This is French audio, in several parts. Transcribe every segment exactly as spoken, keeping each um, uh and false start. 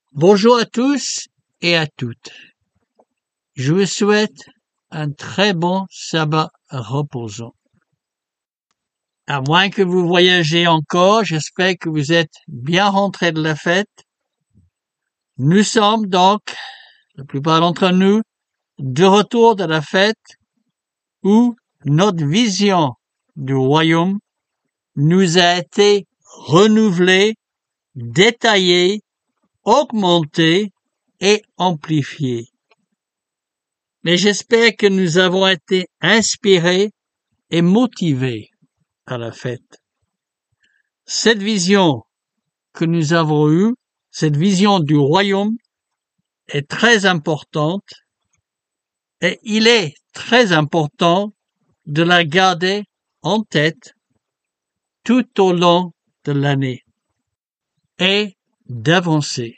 Bonjour à tous et à toutes. Je vous souhaite un très bon sabbat reposant. À moins que vous voyagez encore, j'espère que vous êtes bien rentrés de la fête. Nous sommes donc, la plupart d'entre nous, de retour de la fête où notre vision du royaume nous a été renouvelée, détaillée, augmentée et amplifiée. Mais j'espère que nous avons été inspirés et motivés à la fête. Cette vision que nous avons eue, cette vision du royaume, est très importante et il est très important de la garder en tête tout au long de l'année et d'avancer.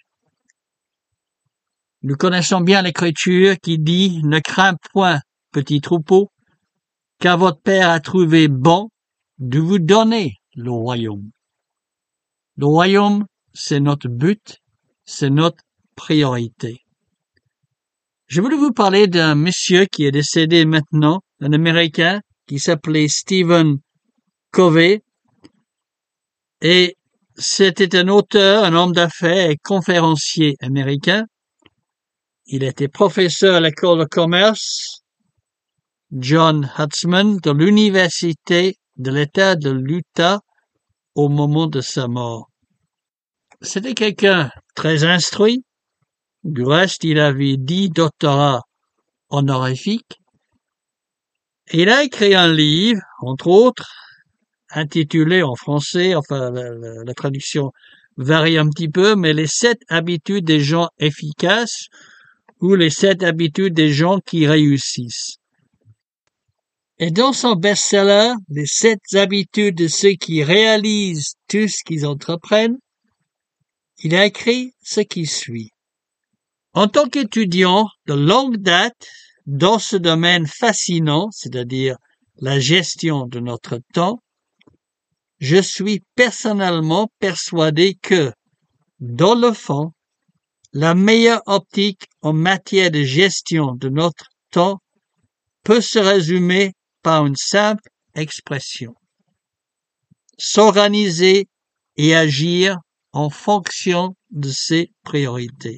Nous connaissons bien l'Écriture qui dit « Ne crains point, petit troupeau, car votre Père a trouvé bon de vous donner le royaume. » Le royaume, c'est notre but, c'est notre priorité. Je voulais vous parler d'un monsieur qui est décédé maintenant, un Américain qui s'appelait Stephen Covey, et c'était un auteur, un homme d'affaires et conférencier américain. Il était professeur à l'école de commerce John Huntsman de l'université de l'État de l'Utah au moment de sa mort. C'était quelqu'un très instruit. Du reste, il avait dix doctorats honorifiques. Et il a écrit un livre, entre autres, intitulé en français, enfin la, la, la traduction varie un petit peu, mais les sept habitudes des gens efficaces ou les sept habitudes des gens qui réussissent. Et dans son best-seller, les sept habitudes de ceux qui réalisent tout ce qu'ils entreprennent, il a écrit ce qui suit. En tant qu'étudiant de longue date dans ce domaine fascinant, c'est-à-dire la gestion de notre temps, je suis personnellement persuadé que, dans le fond, la meilleure optique en matière de gestion de notre temps peut se résumer par une simple expression. S'organiser et agir en fonction de ses priorités.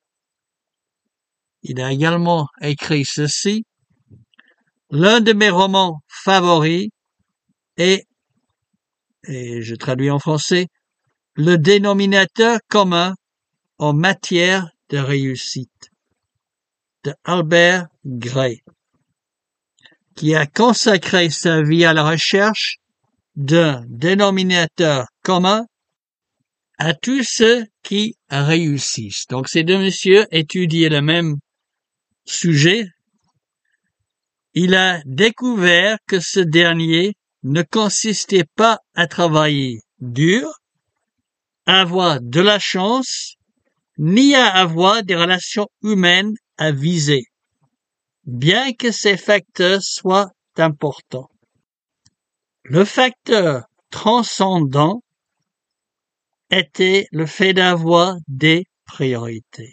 Il a également écrit ceci. L'un de mes romans favoris est, et je traduis en français, le dénominateur commun en matière de réussite, de Albert Gray, qui a consacré sa vie à la recherche d'un dénominateur commun à tous ceux qui réussissent. Donc ces deux messieurs étudiaient le même sujet. Il a découvert que ce dernier ne consistait pas à travailler dur, à avoir de la chance, ni à avoir des relations humaines à viser, bien que ces facteurs soient importants. Le facteur transcendant était le fait d'avoir des priorités.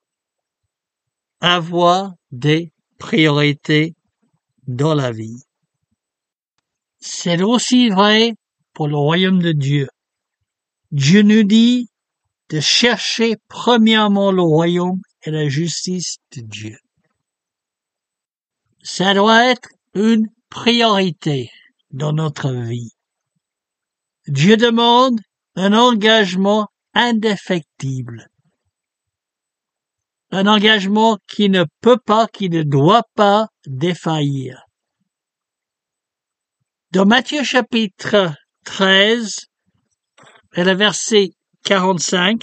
Avoir des priorités dans la vie. C'est aussi vrai pour le royaume de Dieu. Dieu nous dit de chercher premièrement le royaume et la justice de Dieu. Ça doit être une priorité dans notre vie. Dieu demande un engagement indéfectible. Un engagement qui ne peut pas, qui ne doit pas défaillir. Dans Matthieu chapitre treize, et le verset quarante-cinq,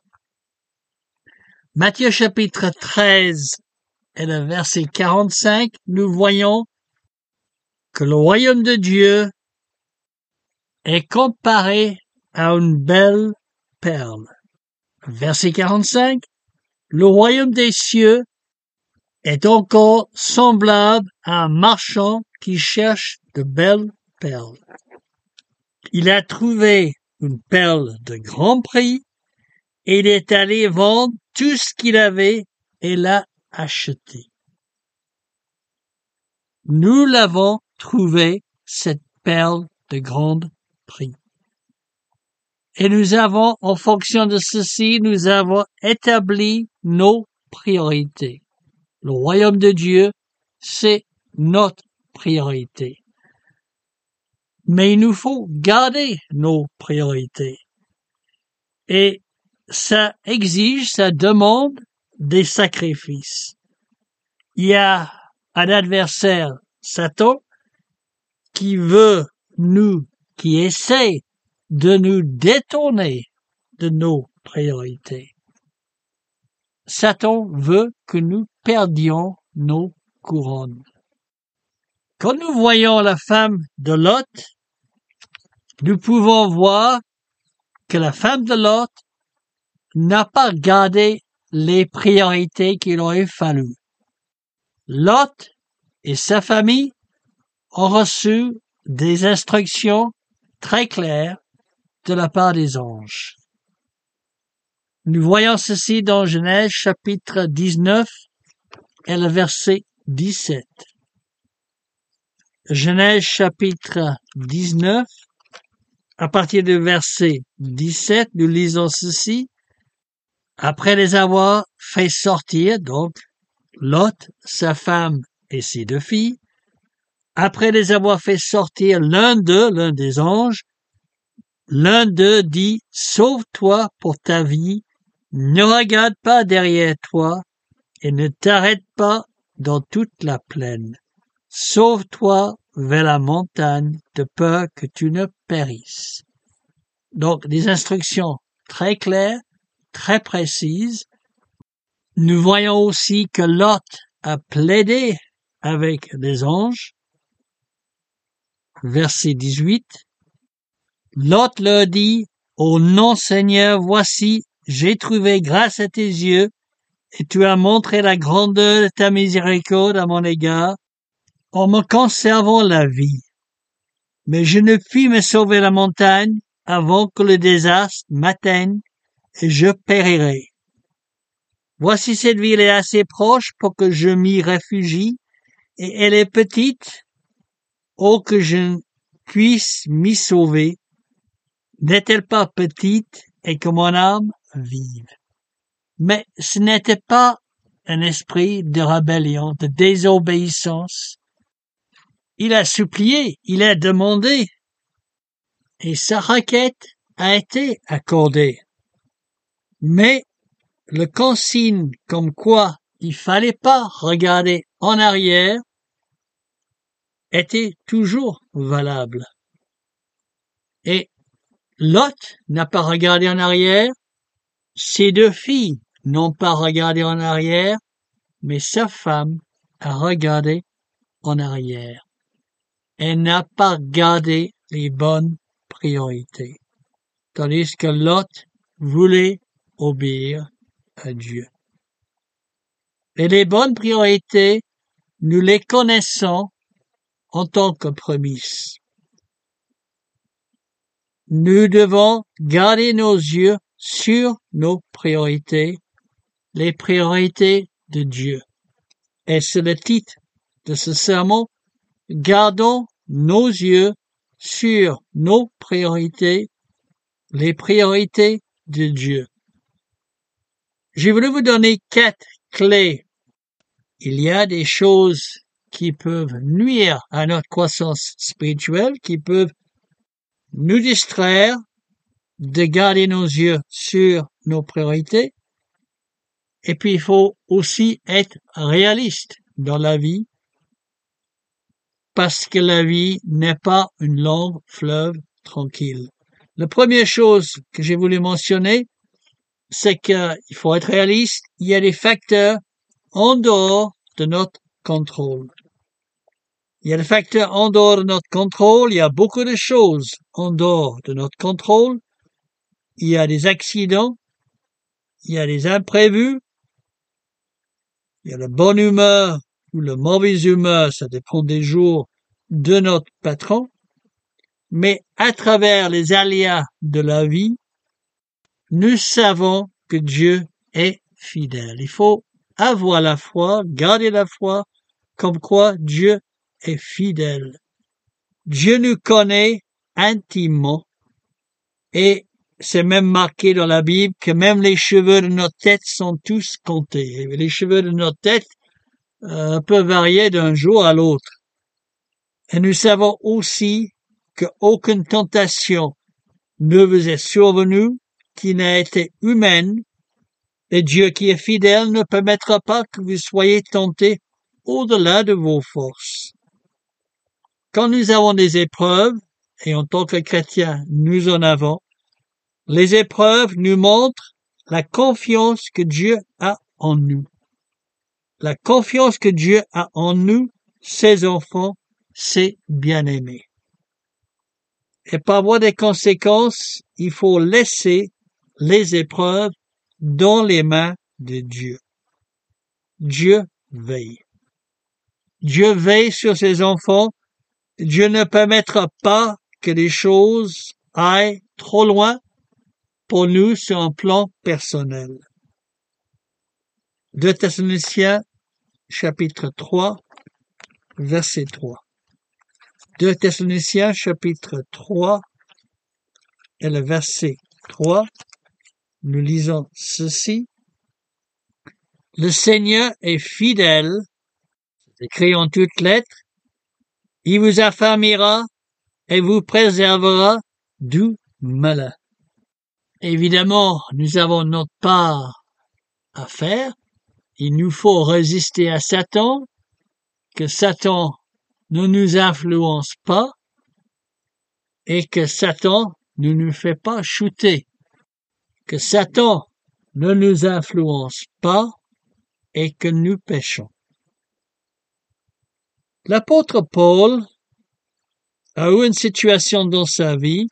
Matthieu chapitre treize et le verset quarante-cinq, nous voyons que le royaume de Dieu est comparé à une belle perle. Verset quarante-cinq, le royaume des cieux est encore semblable à un marchand qui cherche de belles perles. Il a trouvé une perle de grand prix et il est allé vendre tout ce qu'il avait et l'a acheté. Nous l'avons trouvé, cette perle de grand prix. Et nous avons, en fonction de ceci, nous avons établi nos priorités. Le royaume de Dieu, c'est notre priorité. Mais il nous faut garder nos priorités. Et ça exige, ça demande des sacrifices. Il y a un adversaire, Satan, qui veut nous, qui essaie de nous détourner de nos priorités. Satan veut que nous perdions nos couronnes. Quand nous voyons la femme de Lot, nous pouvons voir que la femme de Lot n'a pas gardé les priorités qu'il aurait fallu. Lot et sa famille ont reçu des instructions très claires de la part des anges. Nous voyons ceci dans Genèse chapitre dix-neuf et le verset dix-sept. Genèse chapitre dix-neuf, à partir du verset dix-sept, nous lisons ceci. Après les avoir fait sortir, donc, Lot, sa femme et ses deux filles, après les avoir fait sortir l'un d'eux, l'un des anges, l'un d'eux dit, « Sauve-toi pour ta vie, ne regarde pas derrière toi et ne t'arrête pas dans toute la plaine. Sauve-toi vers la montagne de peur que tu ne périsses. » Donc, des instructions très claires, très précises. Nous voyons aussi que Lot a plaidé avec les anges. Verset dix-huit. Lot leur dit, « Ô non Seigneur, voici, j'ai trouvé grâce à tes yeux, et tu as montré la grandeur de ta miséricorde à mon égard, en me conservant la vie. Mais je ne puis me sauver la montagne avant que le désastre m'atteigne, et je périrai. Voici cette ville est assez proche pour que je m'y réfugie, et elle est petite, ô que je puisse m'y sauver. N'est-elle pas petite et que mon âme vive? » Mais ce n'était pas un esprit de rébellion, de désobéissance. Il a supplié, il a demandé, et sa requête a été accordée. Mais le consigne comme quoi il fallait pas regarder en arrière était toujours valable. Et Lot n'a pas regardé en arrière, ses deux filles n'ont pas regardé en arrière, mais sa femme a regardé en arrière. Elle n'a pas gardé les bonnes priorités, tandis que Lot voulait obéir à Dieu. Et les bonnes priorités, nous les connaissons en tant que prémices. Nous devons garder nos yeux sur nos priorités, les priorités de Dieu. Et c'est le titre de ce sermon, gardons nos yeux sur nos priorités, les priorités de Dieu. J'ai voulu vous donner quatre clés. Il y a des choses qui peuvent nuire à notre croissance spirituelle, qui peuvent nous distraire de garder nos yeux sur nos priorités. Et puis, il faut aussi être réaliste dans la vie, parce que la vie n'est pas une longue fleuve tranquille. La première chose que j'ai voulu mentionner, c'est qu'il faut être réaliste. Il y a des facteurs en dehors de notre contrôle. Il y a des facteurs en dehors de notre contrôle. Il y a beaucoup de choses en dehors de notre contrôle. Il y a des accidents. Il y a des imprévus. Il y a la bonne humeur ou la mauvaise humeur. Ça dépend des jours de notre patron. Mais à travers les aléas de la vie, nous savons que Dieu est fidèle. Il faut avoir la foi, garder la foi, comme quoi Dieu est fidèle. Dieu nous connaît intimement et c'est même marqué dans la Bible que même les cheveux de notre tête sont tous comptés. Et les cheveux de notre tête euh, peuvent varier d'un jour à l'autre. Et nous savons aussi qu'aucune tentation ne vous est survenue qui n'a été humaine, et Dieu qui est fidèle ne permettra pas que vous soyez tentés au-delà de vos forces. Quand nous avons des épreuves, et en tant que chrétiens, nous en avons, les épreuves nous montrent la confiance que Dieu a en nous. La confiance que Dieu a en nous, ses enfants, ses bien-aimés. Et par voie des conséquences, il faut laisser les épreuves dans les mains de Dieu. Dieu veille. Dieu veille sur ses enfants. Dieu ne permettra pas que les choses aillent trop loin pour nous sur un plan personnel. deux Thessaloniciens, chapitre trois, verset trois. deux Thessaloniciens, chapitre trois, et le verset trois, nous lisons ceci. Le Seigneur est fidèle, écrit en toutes lettres, il vous affermira et vous préservera du malin. Évidemment, nous avons notre part à faire. Il nous faut résister à Satan, que Satan ne nous influence pas et que Satan ne nous fait pas chuter, que Satan ne nous influence pas et que nous péchons. L'apôtre Paul a eu une situation dans sa vie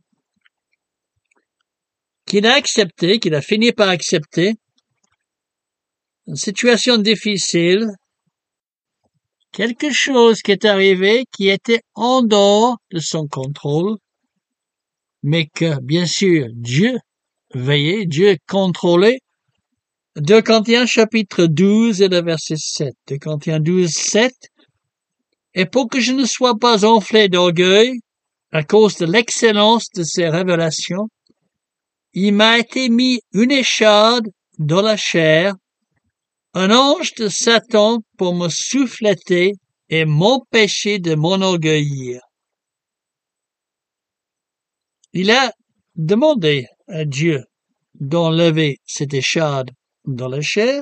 qu'il a acceptée, qu'il a fini par accepter, une situation difficile, quelque chose qui est arrivé qui était en dehors de son contrôle, mais que, bien sûr, Dieu veillait, Dieu contrôlait. deux Corinthiens chapitre douze et le verset sept. deux Corinthiens douze, sept. Et pour que je ne sois pas enflé d'orgueil à cause de l'excellence de ces révélations, il m'a été mis une écharde dans la chair, un ange de Satan pour me souffleter et m'empêcher de m'enorgueillir. Il a demandé à Dieu d'enlever cette écharde dans la chair,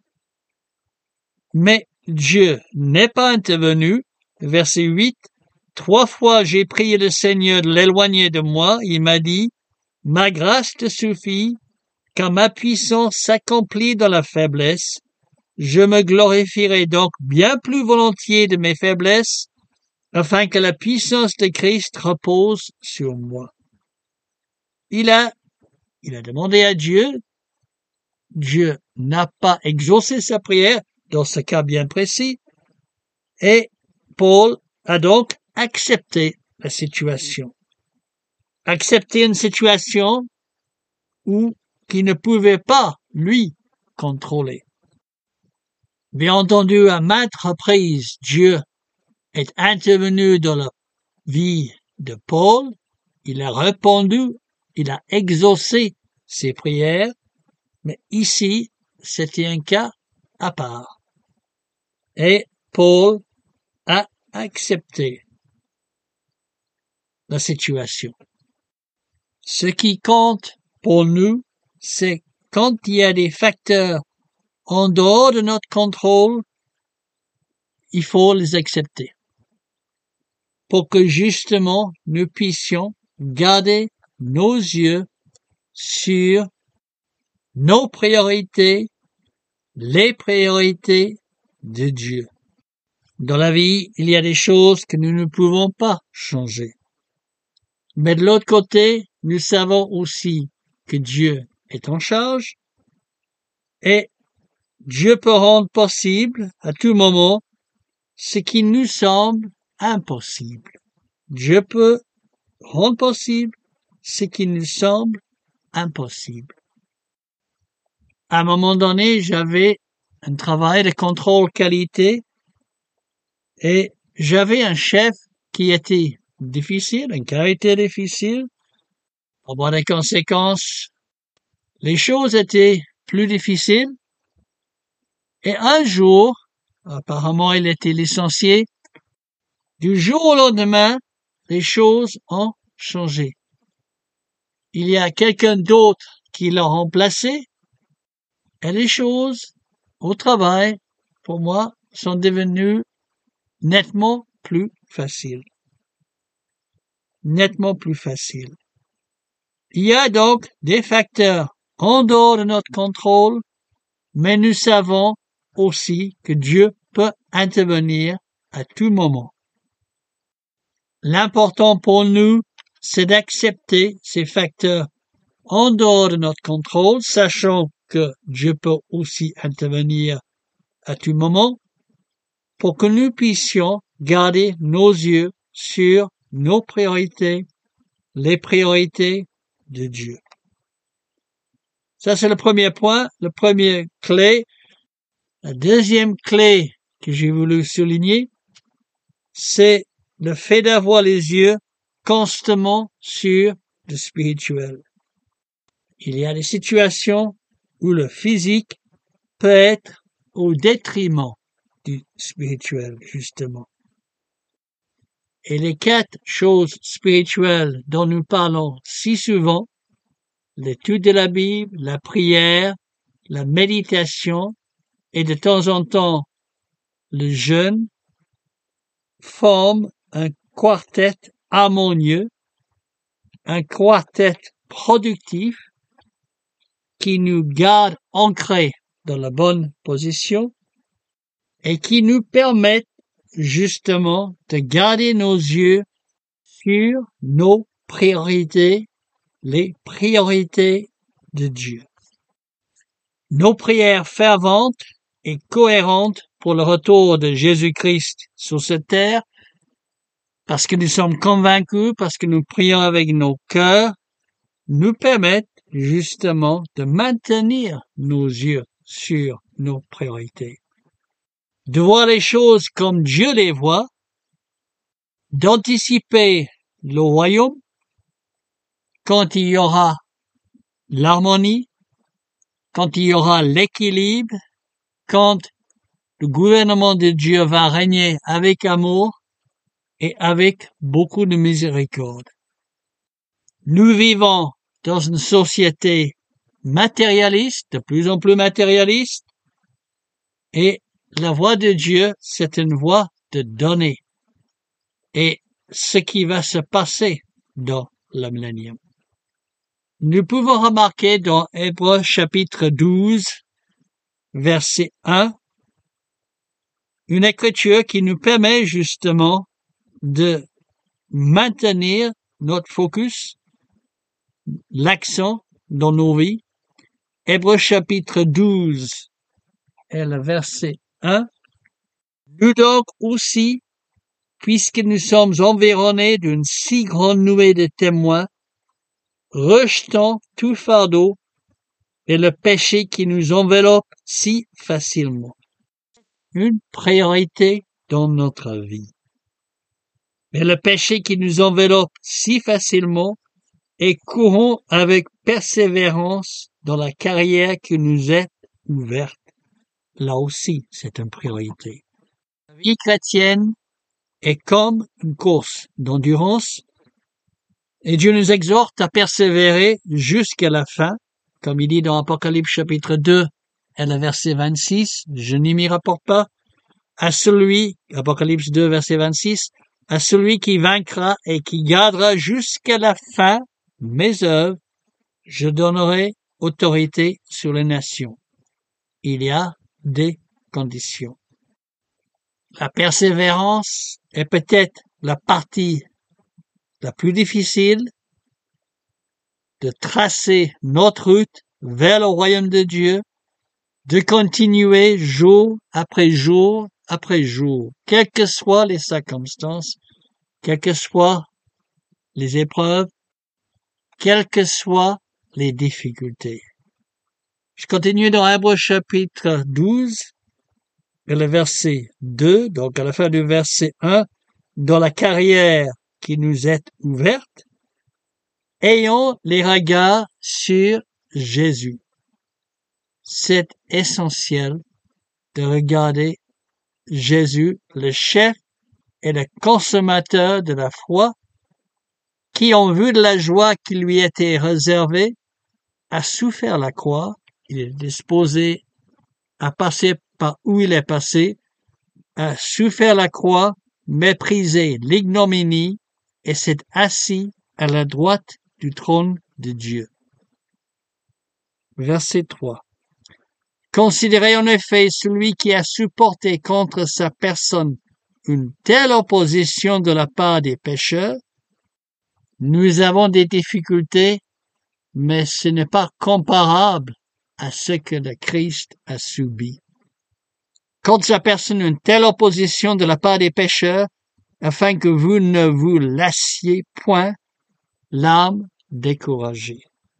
mais Dieu n'est pas intervenu. Verset huit. Trois fois j'ai prié le Seigneur de l'éloigner de moi. Il m'a dit, ma grâce te suffit, car ma puissance s'accomplit dans la faiblesse. Je me glorifierai donc bien plus volontiers de mes faiblesses, afin que la puissance de Christ repose sur moi. Il a, il a demandé à Dieu. Dieu n'a pas exaucé sa prière dans ce cas bien précis, et Paul a donc accepté la situation. Accepté une situation où qu'il ne pouvait pas, lui, contrôler. Bien entendu, à maintes reprises, Dieu est intervenu dans la vie de Paul. Il a répondu, il a exaucé ses prières, mais ici, c'était un cas à part. Et Paul a accepté la situation. Ce qui compte pour nous, c'est quand il y a des facteurs en dehors de notre contrôle, il faut les accepter pour que justement nous puissions garder nos yeux sur nos priorités, les priorités de Dieu. Dans la vie, il y a des choses que nous ne pouvons pas changer. Mais de l'autre côté, nous savons aussi que Dieu est en charge et Dieu peut rendre possible à tout moment ce qui nous semble impossible. Dieu peut rendre possible ce qui nous semble impossible. à un moment donné, j'avais un travail de contrôle qualité et j'avais un chef qui était difficile, un caractère difficile. Pour voir les conséquences, les choses étaient plus difficiles. Et un jour, apparemment il était licencié, du jour au lendemain, les choses ont changé. Il y a quelqu'un d'autre qui l'a remplacé et les choses au travail, pour moi, sont devenues nettement plus faciles. Nettement plus faciles. Il y a donc des facteurs en dehors de notre contrôle, mais nous savons aussi que Dieu peut intervenir à tout moment. L'important pour nous, c'est d'accepter ces facteurs en dehors de notre contrôle, sachant que Dieu peut aussi intervenir à tout moment, pour que nous puissions garder nos yeux sur nos priorités, les priorités de Dieu. Ça, c'est le premier point, le premier clé. La deuxième clé que j'ai voulu souligner, c'est le fait d'avoir les yeux constamment sur le spirituel. Il y a des situations où le physique peut être au détriment du spirituel, justement. Et les quatre choses spirituelles dont nous parlons si souvent, l'étude de la Bible, la prière, la méditation et de temps en temps le jeûne, forment un quartet harmonieux, un quartet productif qui nous garde ancrés dans la bonne position et qui nous permettent justement de garder nos yeux sur nos priorités, les priorités de Dieu. Nos prières ferventes et cohérentes pour le retour de Jésus-Christ sur cette terre, parce que nous sommes convaincus, parce que nous prions avec nos cœurs, nous permettent justement de maintenir nos yeux sur nos priorités, de voir les choses comme Dieu les voit, d'anticiper le royaume quand il y aura l'harmonie, quand il y aura l'équilibre, quand le gouvernement de Dieu va régner avec amour et avec beaucoup de miséricorde. Nous vivons dans une société matérialiste, de plus en plus matérialiste, et la voie de Dieu, c'est une voie de donner. Et ce qui va se passer dans le millénium. Nous pouvons remarquer dans Hébreux chapitre douze, verset un, une écriture qui nous permet justement de maintenir notre focus, l'accent dans nos vies. Hébreux chapitre douze et le verset un. Nous donc aussi, puisque nous sommes environnés d'une si grande nuée de témoins, rejetons tout fardeau et le péché qui nous enveloppe si facilement. Une priorité dans notre vie. Mais le péché qui nous enveloppe si facilement et courons avec persévérance dans la carrière qui nous est ouverte. Là aussi, c'est une priorité. La vie chrétienne est comme une course d'endurance et Dieu nous exhorte à persévérer jusqu'à la fin, comme il dit dans Apocalypse chapitre deux et le verset vingt-six, je n'y m'y rapporte pas, à celui, Apocalypse deux verset vingt-six, à celui qui vaincra et qui gardera jusqu'à la fin mes œuvres, je donnerai autorité sur les nations. Il y a des conditions. La persévérance est peut-être la partie la plus difficile de tracer notre route vers le royaume de Dieu, de continuer jour après jour après jour, quelles que soient les circonstances, quelles que soient les épreuves, quelles que soient les difficultés. Je continue dans Hébreux chapitre douze, et le verset deux, donc à la fin du verset un, dans la carrière qui nous est ouverte, ayons les regards sur Jésus. C'est essentiel de regarder Jésus, le chef et le consommateur de la foi, qui, en vue de la joie qui lui était réservée, a souffert la croix. Il est disposé à passer par où il est passé, a souffert la croix, méprisé l'ignominie et s'est assis à la droite du trône de Dieu. Verset trois. Considérez en effet celui qui a supporté contre sa personne une telle opposition de la part des pécheurs. Nous avons des difficultés, mais ce n'est pas comparable à ce que le Christ a subi. Contre sa personne une telle opposition de la part des pécheurs, afin que vous ne vous lassiez point l'âme découragée.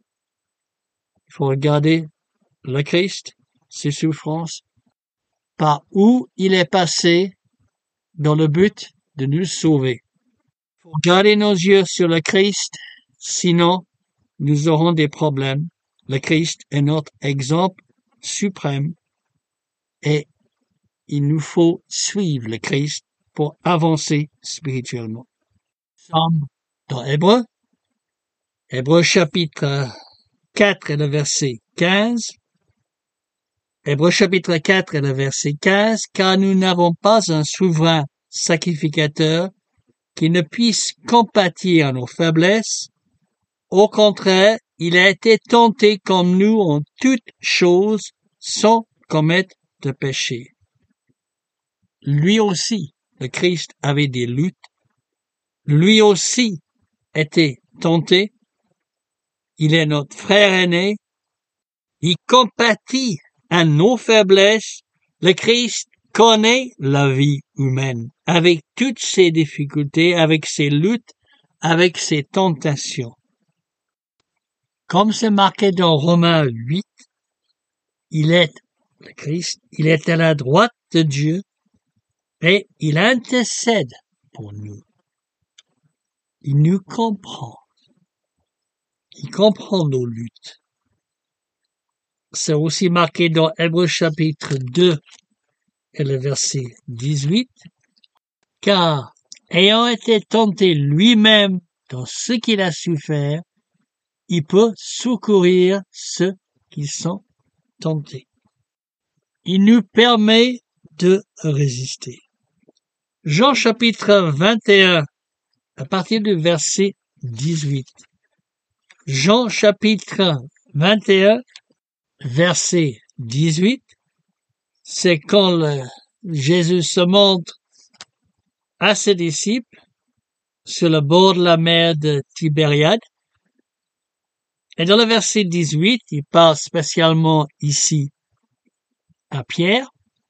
Il faut regarder le Christ, ses souffrances, par où il est passé dans le but de nous sauver. Il faut garder nos yeux sur le Christ, sinon nous aurons des problèmes. Le Christ est notre exemple suprême et il nous faut suivre le Christ pour avancer spirituellement. Nous sommes dans Hébreux, Hébreux chapitre quatre et le verset quinze. Hébreux chapitre quatre et le verset quinze, car nous n'avons pas un souverain sacrificateur qui ne puisse compatir à nos faiblesses. Au contraire, il a été tenté comme nous en toutes choses sans commettre de péché. Lui aussi, le Christ avait des luttes. Lui aussi était tenté. Il est notre frère aîné. Il compatit à nos faiblesses. Le Christ connaît la vie humaine, avec toutes ses difficultés, avec ses luttes, avec ses tentations. Comme c'est marqué dans Romains huit, il est, le Christ, il est à la droite de Dieu et il intercède pour nous. Il nous comprend. Il comprend nos luttes. C'est aussi marqué dans Hébreux chapitre deux et le verset dix-huit, car ayant été tenté lui-même dans ce qu'il a su faire, il peut secourir ceux qui sont tentés. Il nous permet de résister. Jean chapitre vingt et un, à partir du verset dix-huit. Jean chapitre vingt et un, verset dix-huit, c'est quand le, Jésus se montre à ses disciples sur le bord de la mer de Tibériade. Et dans le verset dix-huit, il parle spécialement ici à Pierre.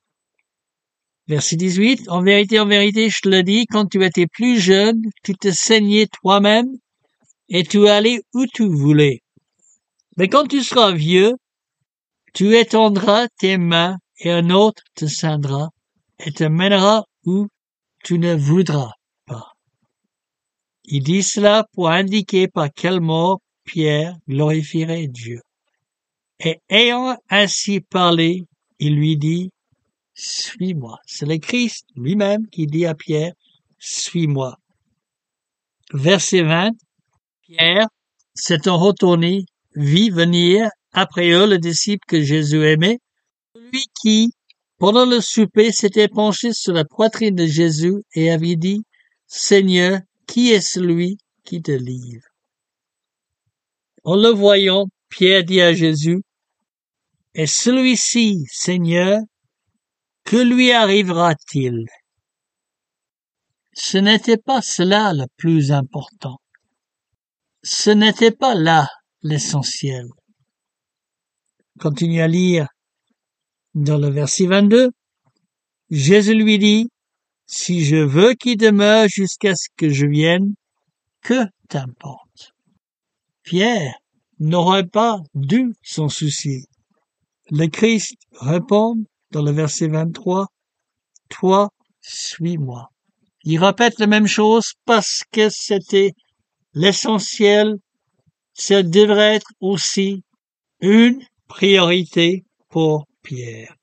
Verset dix-huit, en vérité, en vérité, je te le dis, quand tu étais plus jeune, tu te saignais toi-même et tu allais où tu voulais. Mais quand tu seras vieux, tu étendras tes mains et un autre te ceindra et te mènera où tu ne voudras pas. Il dit cela pour indiquer par quel mot Pierre glorifierait Dieu. Et ayant ainsi parlé, il lui dit, suis-moi. C'est le Christ lui-même qui dit à Pierre, suis-moi. Verset vingt, Pierre, s'étant retourné, vit venir après eux le disciple que Jésus aimait, celui qui, pendant le souper, s'était penché sur la poitrine de Jésus et avait dit, Seigneur, qui est celui qui te livre? En le voyant, Pierre dit à Jésus, est celui-ci, Seigneur, que lui arrivera-t-il? Ce n'était pas cela le plus important. Ce n'était pas là l'essentiel. Continue à lire dans le verset vingt-deux. Jésus lui dit, si je veux qu'il demeure jusqu'à ce que je vienne, que t'importe? Pierre n'aurait pas dû s'en soucier. Le Christ répond dans le verset vingt-trois, « Toi, suis-moi ». Il répète la même chose parce que c'était l'essentiel. Ça devrait être aussi une priorité pour Pierre.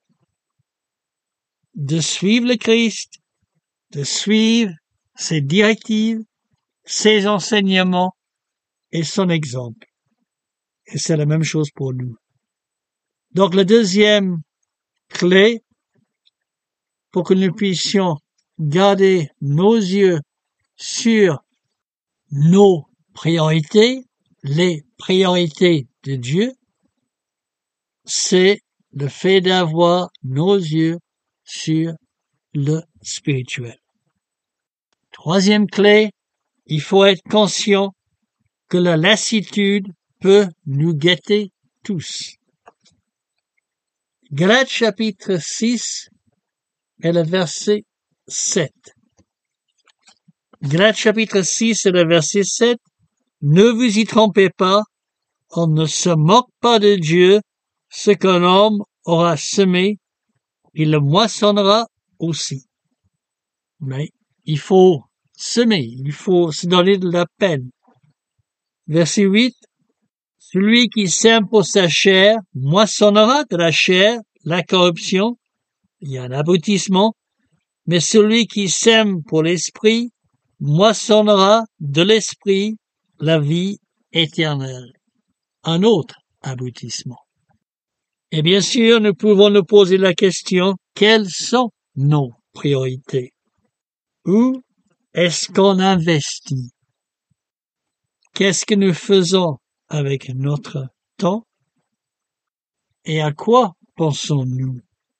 De suivre le Christ, de suivre ses directives, ses enseignements et son exemple. Et c'est la même chose pour nous. Donc, la deuxième clé pour que nous puissions garder nos yeux sur nos priorités, les priorités de Dieu, c'est le fait d'avoir nos yeux sur le spirituel. Troisième clé, il faut être conscient que la lassitude peut nous guetter tous. Galates chapitre six et le verset sept. Galates chapitre six et le verset sept. Ne vous y trompez pas, on ne se moque pas de Dieu, ce qu'un homme aura semé, il le moissonnera aussi. Mais il faut semer, il faut se donner de la peine. Verset huit. Celui qui sème pour sa chair moissonnera de la chair la corruption, il y a un aboutissement, mais celui qui sème pour l'esprit moissonnera de l'esprit la vie éternelle. Un autre aboutissement. Et bien sûr, nous pouvons nous poser la question, quelles sont nos priorités? Où est-ce qu'on investit? Qu'est-ce que nous faisons avec notre temps? Et à quoi pensons-nous?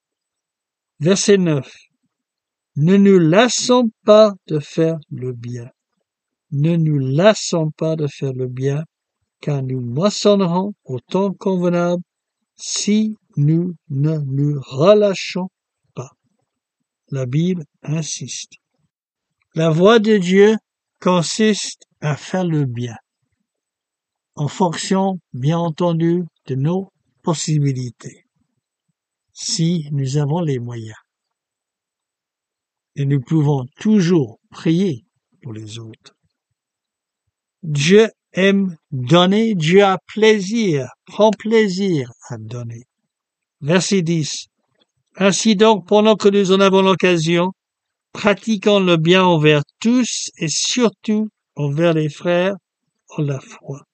Verset neuf. Ne nous lassons pas de faire le bien. Ne nous lassons pas de faire le bien, car nous moissonnerons au temps convenable si nous ne nous relâchons pas. La Bible insiste. La voie de Dieu consiste à faire le bien, en fonction, bien entendu, de nos possibilités, si nous avons les moyens. Et nous pouvons toujours prier pour les autres. Dieu aime donner, Dieu a plaisir, prend plaisir à donner. Verset dix. Ainsi donc, pendant que nous en avons l'occasion, pratiquons le bien envers tous et surtout envers les frères en la foi.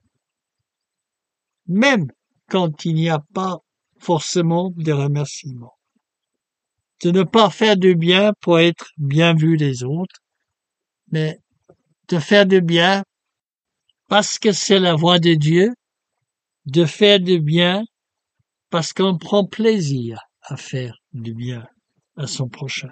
Même quand il n'y a pas forcément de remerciements. De ne pas faire du bien pour être bien vu des autres, mais de faire du bien parce que c'est la voie de Dieu, de faire du bien parce qu'on prend plaisir à faire du bien à son prochain.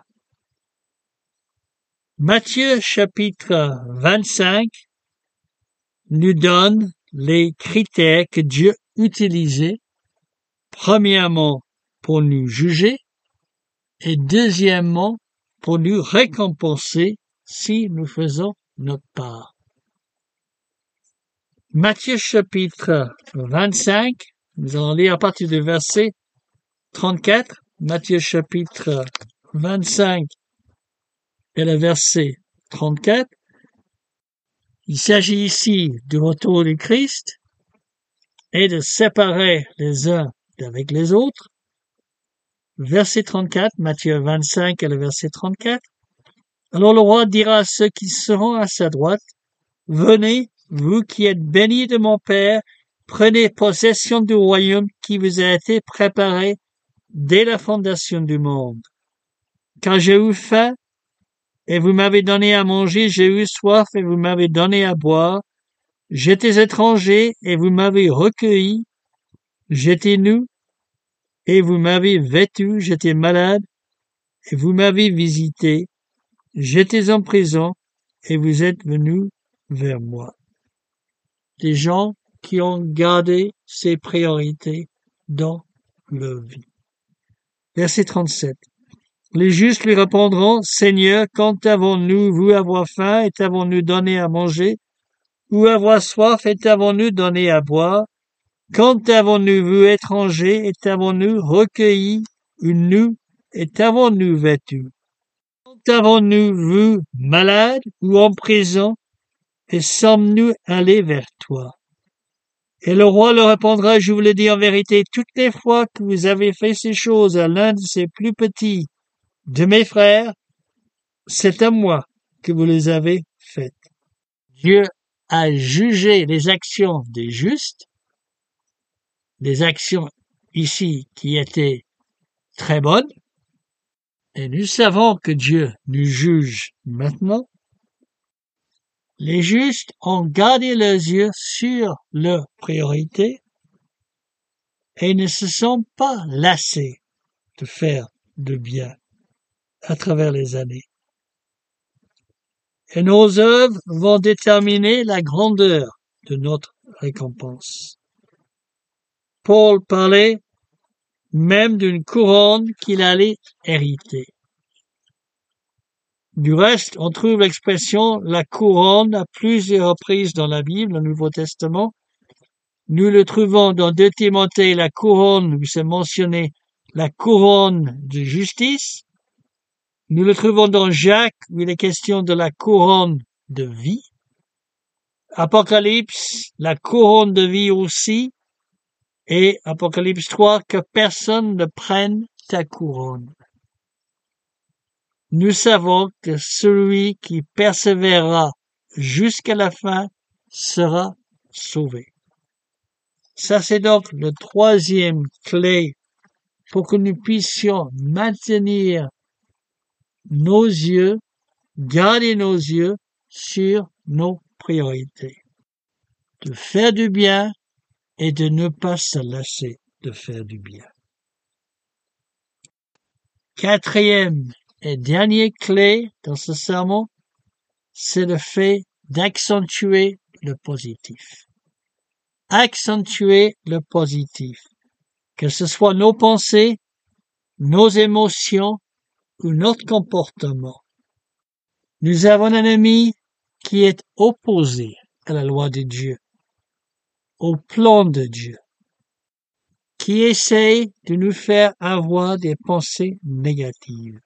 Matthieu chapitre vingt-cinq nous donne les critères que Dieu utilisait, premièrement pour nous juger et deuxièmement pour nous récompenser si nous faisons notre part. Matthieu chapitre vingt-cinq, nous allons lire à partir du verset trente-quatre, Matthieu chapitre vingt-cinq et le verset trente-quatre. Il s'agit ici du retour du Christ et de séparer les uns avec les autres. Verset trente-quatre, Matthieu vingt-cinq et le verset trente-quatre. Alors le roi dira à ceux qui seront à sa droite, « Venez, vous qui êtes bénis de mon Père, prenez possession du royaume qui vous a été préparé dès la fondation du monde. Car j'ai eu faim, et vous m'avez donné à manger, j'ai eu soif, et vous m'avez donné à boire. J'étais étranger, et vous m'avez recueilli. J'étais nu, et vous m'avez vêtu. J'étais malade, et vous m'avez visité. J'étais en prison, et vous êtes venus vers moi. » Des gens qui ont gardé ces priorités dans leur vie. Verset trente-sept. Les justes lui répondront, « Seigneur, quand avons-nous vu avoir faim et t'avons-nous donné à manger, ou avoir soif et t'avons-nous donné à boire? Quand avons-nous vu étranger et avons-nous recueilli une nue et avons-nous vêtu? Quand avons-nous vu malade ou en prison et sommes-nous allés vers toi? Et le roi leur répondra, je vous le dis en vérité, toutes les fois que vous avez fait ces choses à l'un de ces plus petits de mes frères, c'est à moi que vous les avez faites. Dieu a jugé les actions des justes, les actions ici qui étaient très bonnes, et nous savons que Dieu nous juge maintenant. Les justes ont gardé leurs yeux sur leurs priorités et ne se sont pas lassés de faire de bien à travers les années. Et nos œuvres vont déterminer la grandeur de notre récompense. Paul parlait même d'une couronne qu'il allait hériter. Du reste, on trouve l'expression la couronne à plusieurs reprises dans la Bible, le Nouveau Testament. Nous le trouvons dans deux Timothée, la couronne, où c'est mentionné la couronne de justice. Nous le trouvons dans Jacques, où il est question de la couronne de vie. Apocalypse, la couronne de vie aussi. Et Apocalypse trois, que personne ne prenne ta couronne. Nous savons que celui qui persévérera jusqu'à la fin sera sauvé. Ça, c'est donc le troisième clé pour que nous puissions maintenir nos yeux, garder nos yeux sur nos priorités. De faire du bien et de ne pas se lasser de faire du bien. Quatrième et dernière clé dans ce sermon, c'est le fait d'accentuer le positif. Accentuer le positif. Que ce soit nos pensées, nos émotions ou notre comportement. Nous avons un ennemi qui est opposé à la loi de Dieu, au plan de Dieu, qui essaie de nous faire avoir des pensées négatives.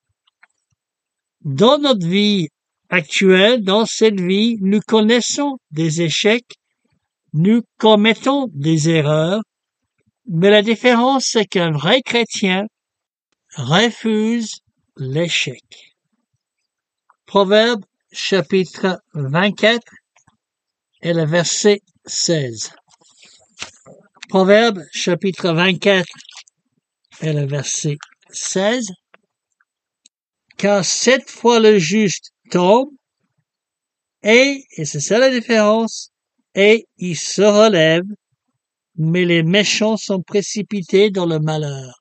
Dans notre vie actuelle, dans cette vie, nous connaissons des échecs, nous commettons des erreurs, mais la différence, c'est qu'un vrai chrétien refuse l'échec. Proverbe chapitre vingt-quatre et le verset seize. Proverbe chapitre vingt-quatre et le verset seize. Car sept fois le juste tombe, et, et c'est ça la différence, et il se relève, mais les méchants sont précipités dans le malheur.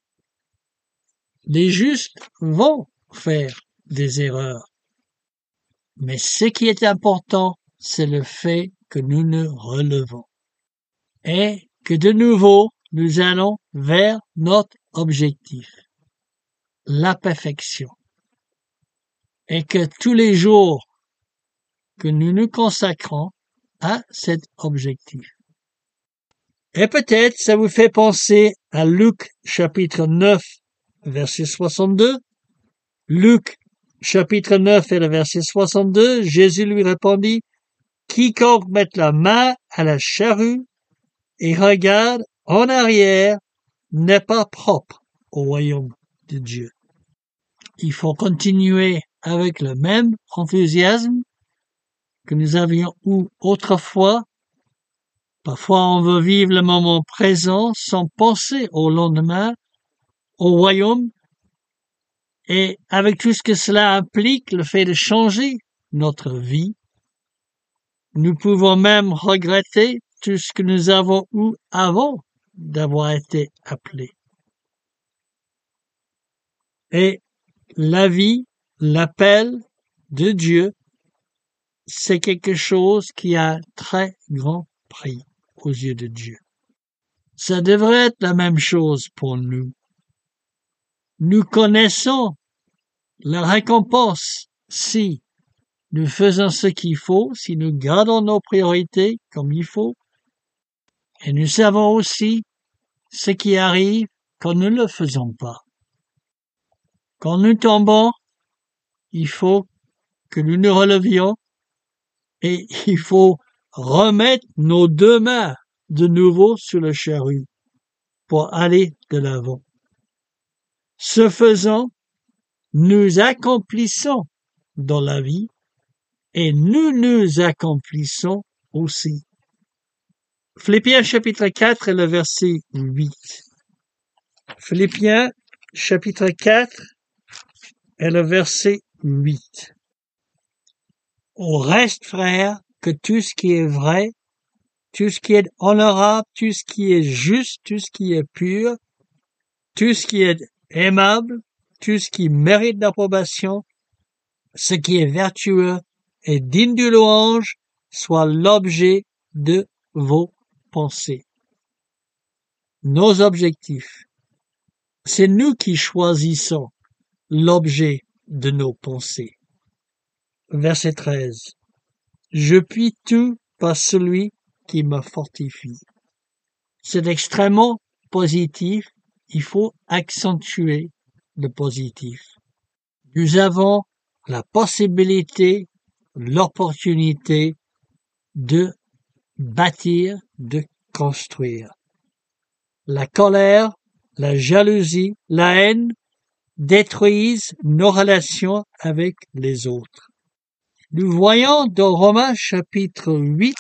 Les justes vont faire des erreurs. Mais ce qui est important, c'est le fait que nous nous relevons. Et que de nouveau, nous allons vers notre objectif. La perfection. Et que tous les jours que nous nous consacrons à cet objectif. Et peut-être ça vous fait penser à Luc chapitre neuf, verset soixante-deux. Luc chapitre neuf et le verset soixante-deux, Jésus lui répondit, « Quiconque met la main à la charrue et regarde en arrière n'est pas propre au royaume de Dieu. » Il faut continuer avec le même enthousiasme que nous avions eu autrefois. Parfois, on veut vivre le moment présent sans penser au lendemain, au royaume, et avec tout ce que cela implique, le fait de changer notre vie. Nous pouvons même regretter tout ce que nous avons eu avant d'avoir été appelés. Et la vie, l'appel de Dieu, c'est quelque chose qui a un très grand prix aux yeux de Dieu. Ça devrait être la même chose pour nous. Nous connaissons la récompense si nous faisons ce qu'il faut, si nous gardons nos priorités comme il faut, Et nous savons aussi ce qui arrive quand nous ne le faisons pas. Quand nous tombons, il faut que nous nous relevions et il faut remettre nos deux mains de nouveau sur le charrue pour aller de l'avant. Ce faisant, nous accomplissons dans la vie et nous nous accomplissons aussi. Philippiens chapitre quatre et le verset huit. Philippiens chapitre quatre et le verset huit. Au reste, frères, que tout ce qui est vrai, tout ce qui est honorable, tout ce qui est juste, tout ce qui est pur, tout ce qui est aimable, tout ce qui mérite d'approbation, ce qui est vertueux et digne de louange, soit l'objet de vos pensées. Nos objectifs. C'est nous qui choisissons l'objet de nos pensées. Verset treize. Je puis tout par celui qui me fortifie. C'est extrêmement positif. Il faut accentuer le positif. Nous avons la possibilité, l'opportunité de bâtir, de construire. La colère, la jalousie, la haine détruisent nos relations avec les autres. Nous voyons dans Romains chapitre huit,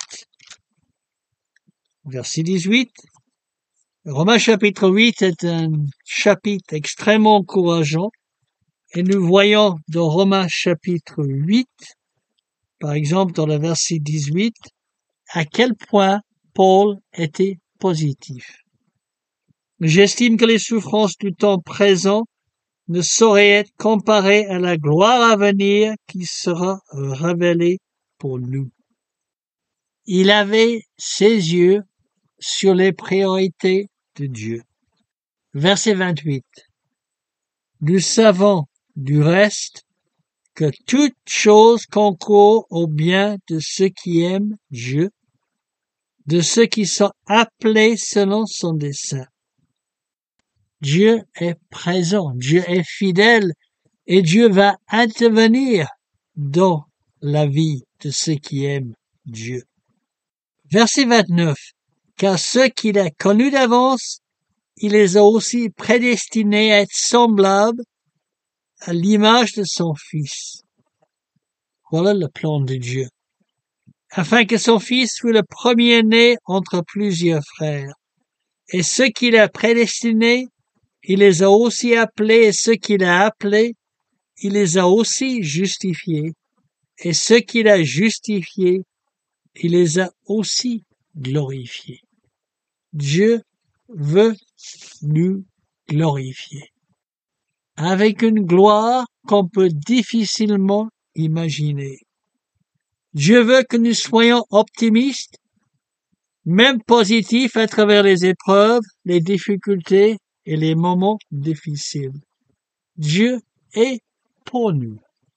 verset dix-huit, Romains chapitre huit est un chapitre extrêmement encourageant et nous voyons dans Romains chapitre huit, par exemple dans le verset dix-huit, à quel point Paul était positif. J'estime que les souffrances du temps présent ne sauraient être comparées à la gloire à venir qui sera révélée pour nous. Il avait ses yeux sur les priorités de Dieu. Verset vingt-huit. Nous savons du reste que toute chose concourt au bien de ceux qui aiment Dieu, de ceux qui sont appelés selon son dessein. Dieu est présent, Dieu est fidèle et Dieu va intervenir dans la vie de ceux qui aiment Dieu. Verset vingt-neuf. Car ceux qu'il a connus d'avance, il les a aussi prédestinés à être semblables à l'image de son Fils. Voilà le plan de Dieu. Afin que son Fils fût le premier-né entre plusieurs frères. Et ceux qu'il a prédestinés, il les a aussi appelés, et ceux qu'il a appelés, il les a aussi justifiés. Et ceux qu'il a justifiés, il les a aussi glorifiés. Dieu veut nous glorifier. Avec une gloire qu'on peut difficilement imaginer. Dieu veut que nous soyons optimistes, même positifs à travers les épreuves, les difficultés et les moments difficiles. Dieu est pour nous.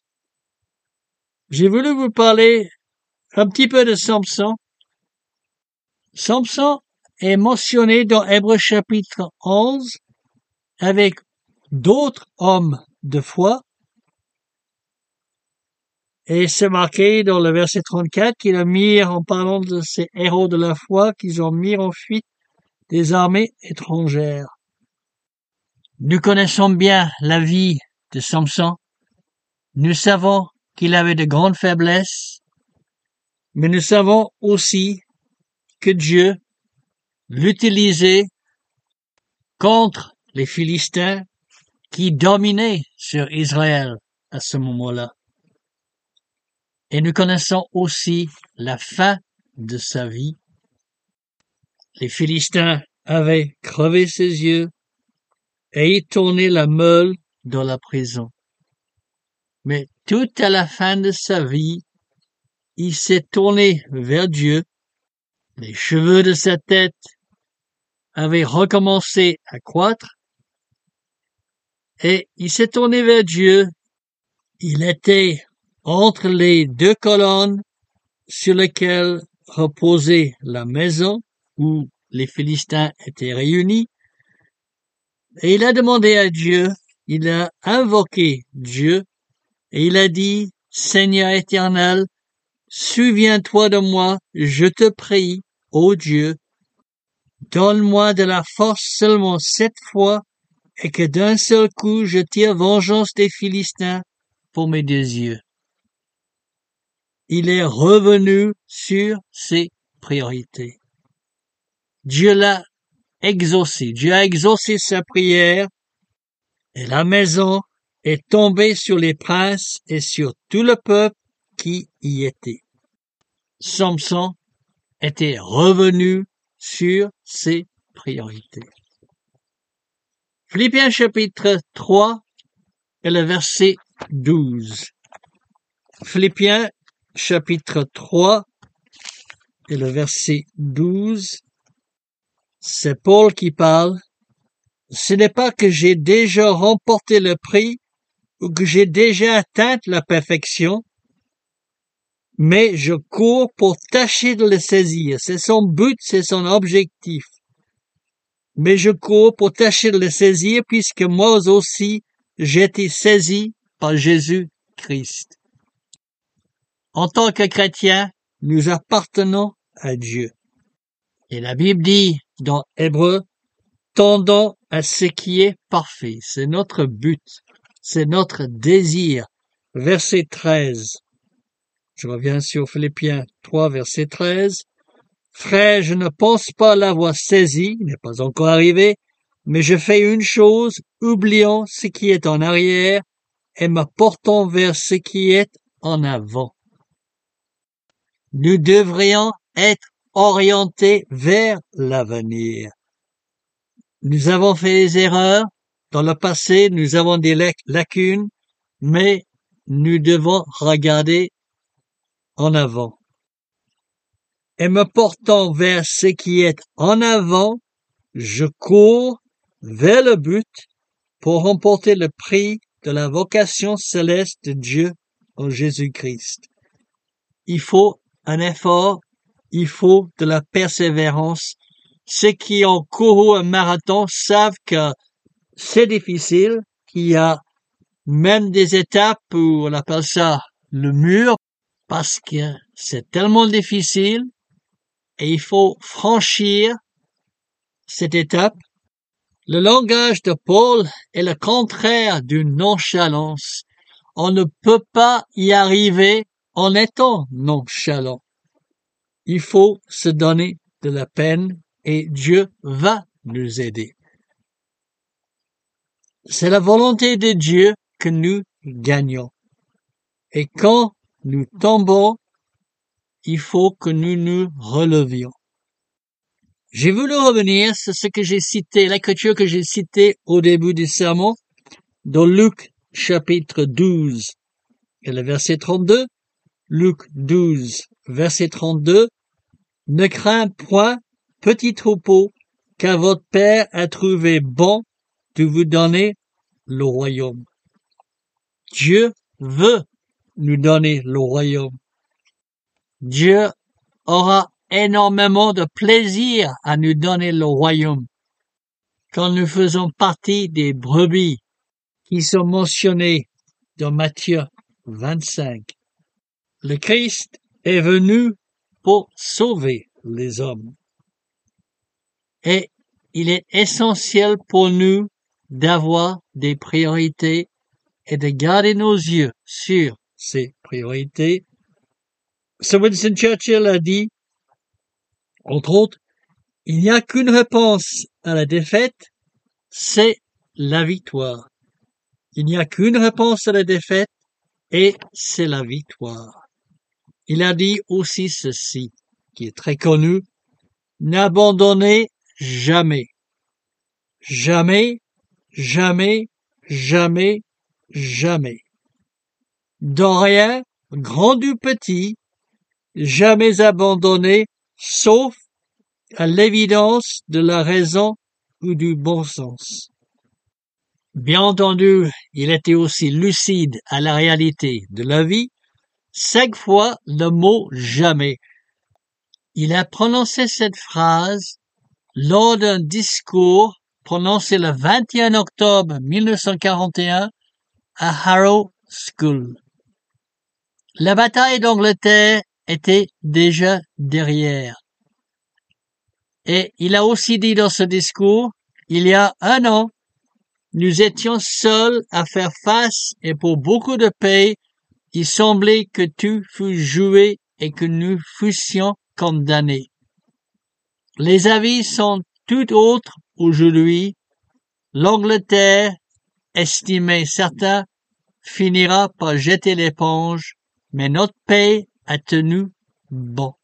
J'ai voulu vous parler un petit peu de Samson. Samson est mentionné dans Hébreux chapitre onze avec d'autres hommes de foi. Et c'est marqué dans le verset trente-quatre qu'il a mis, en parlant de ces héros de la foi, qu'ils ont mis en fuite des armées étrangères. Nous connaissons bien la vie de Samson. Nous savons qu'il avait de grandes faiblesses, mais nous savons aussi que Dieu l'utilisait contre les Philistins qui dominaient sur Israël à ce moment-là. Et nous connaissons aussi la fin de sa vie. Les Philistins avaient crevé ses yeux et y tourné la meule dans la prison. Mais tout à la fin de sa vie, il s'est tourné vers Dieu. Les cheveux de sa tête avaient recommencé à croître et il s'est tourné vers Dieu. Il était entre les deux colonnes sur lesquelles reposait la maison où les Philistins étaient réunis. Et il a demandé à Dieu, il a invoqué Dieu, et il a dit, « Seigneur éternel, souviens-toi de moi, je te prie, ô Dieu, donne-moi de la force seulement cette fois, et que d'un seul coup je tire vengeance des Philistins pour mes deux yeux. » Il est revenu sur ses priorités. Dieu l'a exaucé. Dieu a exaucé sa prière et la maison est tombée sur les princes et sur tout le peuple qui y était. Samson était revenu sur ses priorités. Philippiens chapitre trois et le verset douze. Philippiens chapitre trois et le verset douze. C'est Paul qui parle. Ce n'est pas que j'ai déjà remporté le prix ou que j'ai déjà atteint la perfection, mais je cours pour tâcher de le saisir. C'est son but, c'est son objectif. Mais je cours pour tâcher de le saisir puisque moi aussi j'ai été saisi par Jésus-Christ. En tant que chrétiens, nous appartenons à Dieu. Et la Bible dit dans Hébreux, tendons à ce qui est parfait. C'est notre but, c'est notre désir. Verset treize. Je reviens sur Philippiens trois, verset treize. Frère, je ne pense pas l'avoir saisi, il n'est pas encore arrivé, mais je fais une chose, oubliant ce qui est en arrière et me portant vers ce qui est en avant. Nous devrions être orientés vers l'avenir. Nous avons fait des erreurs dans le passé, nous avons des lacunes, mais nous devons regarder en avant. Et me portant vers ce qui est en avant, je cours vers le but pour remporter le prix de la vocation céleste de Dieu en Jésus-Christ. Il faut un effort, il faut de la persévérance. Ceux qui ont couru un marathon savent que c'est difficile, qu'il y a même des étapes où on appelle ça le mur, parce que c'est tellement difficile et il faut franchir cette étape. Le langage de Paul est le contraire d'une nonchalance. On ne peut pas y arriver en étant nonchalant. Il faut se donner de la peine et Dieu va nous aider. C'est la volonté de Dieu que nous gagnons. Et quand nous tombons, il faut que nous nous relevions. J'ai voulu revenir sur ce que j'ai cité, l'écriture que j'ai citée au début du sermon, dans Luc chapitre douze et le verset trente-deux. Luc douze, verset trente-deux. Ne crains point, petit troupeau, car votre Père a trouvé bon de vous donner le royaume. Dieu veut nous donner le royaume. Dieu aura énormément de plaisir à nous donner le royaume quand nous faisons partie des brebis qui sont mentionnées dans Matthieu vingt-cinq. Le Christ est venu pour sauver les hommes. Et il est essentiel pour nous d'avoir des priorités et de garder nos yeux sur ces priorités. Sir Winston Churchill a dit, entre autres, il n'y a qu'une réponse à la défaite, c'est la victoire. Il n'y a qu'une réponse à la défaite et c'est la victoire. Il a dit aussi ceci, qui est très connu, n'abandonnez jamais. Jamais, jamais, jamais, jamais. Dans rien, grand ou petit, jamais abandonné, sauf à l'évidence de la raison ou du bon sens. Bien entendu, il était aussi lucide à la réalité de la vie. Cinq fois le mot jamais. Il a prononcé cette phrase lors d'un discours prononcé le vingt et un octobre mille neuf cent quarante et un à Harrow School. La bataille d'Angleterre était déjà derrière. Et il a aussi dit dans ce discours, il y a un an, nous étions seuls à faire face et pour beaucoup de pays, il semblait que tout fût joué et que nous fussions condamnés. Les avis sont tout autres aujourd'hui. L'Angleterre, estimait certains, finira par jeter l'éponge, mais notre pays a tenu bon.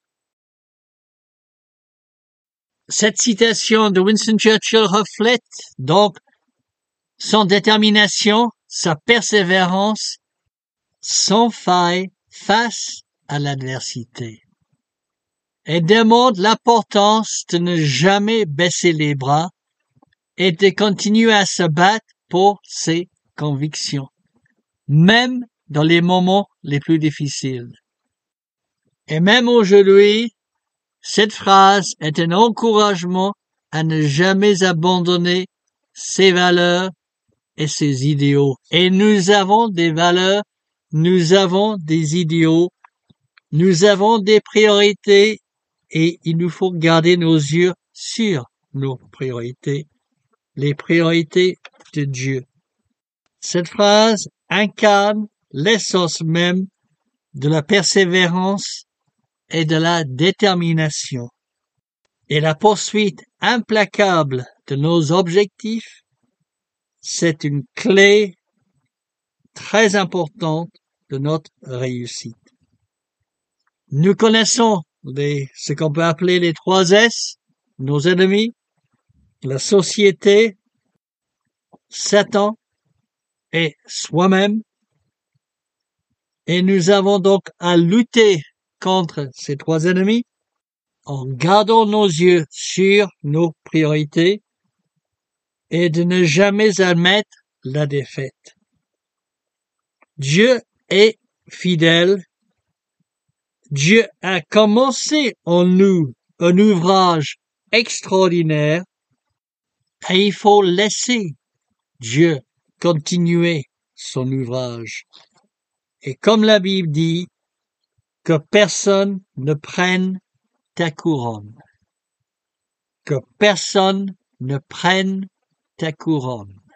Cette citation de Winston Churchill reflète donc son détermination, sa persévérance, sans faille face à l'adversité. Et démontre l'importance de ne jamais baisser les bras et de continuer à se battre pour ses convictions, même dans les moments les plus difficiles. Et même aujourd'hui, cette phrase est un encouragement à ne jamais abandonner ses valeurs et ses idéaux. Et nous avons des valeurs, nous avons des idéaux, nous avons des priorités et il nous faut garder nos yeux sur nos priorités, les priorités de Dieu. Cette phrase incarne l'essence même de la persévérance et de la détermination. Et la poursuite implacable de nos objectifs, c'est une clé très importante de notre réussite. Nous connaissons les, ce qu'on peut appeler les trois S, nos ennemis, la société, Satan et soi-même. Et nous avons donc à lutter contre ces trois ennemis en gardant nos yeux sur nos priorités et de ne jamais admettre la défaite. Dieu est fidèle. Dieu a commencé en nous un ouvrage extraordinaire et il faut laisser Dieu continuer son ouvrage. Et comme la Bible dit, que personne ne prenne ta couronne. Que personne ne prenne ta couronne.